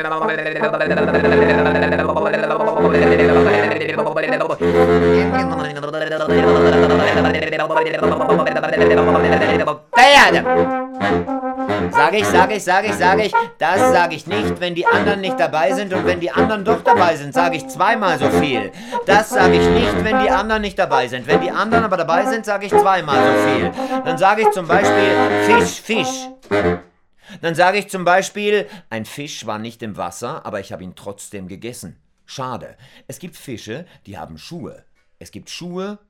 Sag ich, das sage ich nicht, wenn die anderen nicht dabei sind, und wenn die anderen doch dabei sind, sage ich zweimal so viel. Das sage ich nicht, wenn die anderen nicht dabei sind. Wenn die anderen aber dabei sind, sage ich zweimal so viel. Dann sage ich zum Beispiel Fisch. Dann sage ich zum Beispiel, ein Fisch war nicht im Wasser, aber ich habe ihn trotzdem gegessen. Schade. Es gibt Fische, die haben Schuhe. Es gibt Schuhe